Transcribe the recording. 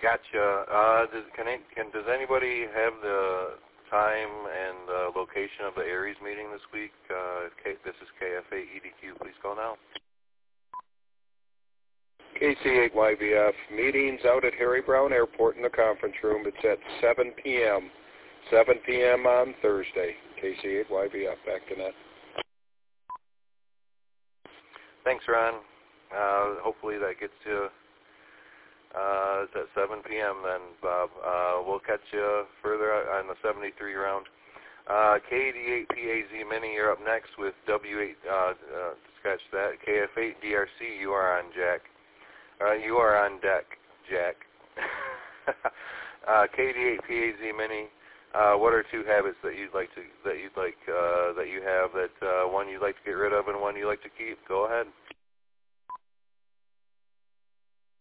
Gotcha. Does anybody have the time and location of the Aries meeting this week? This is KFA EDQ. Please call now. KC8YBF meetings out at Harry Brown Airport in the conference room. It's at 7 p.m. 7 p.m. on Thursday. KC8YBF, back to net. Thanks, Ron. Hopefully that gets you. It's at 7 p.m. then, Bob. We'll catch you further on the 73 round. K88PAZ Mini, you're up next with W8. Scratch that. KF8 DRC, you are on Jack. You are on deck, Jack. K88PAZ Mini. What are two habits that you have that one you'd like to get rid of and one you like to keep? Go ahead.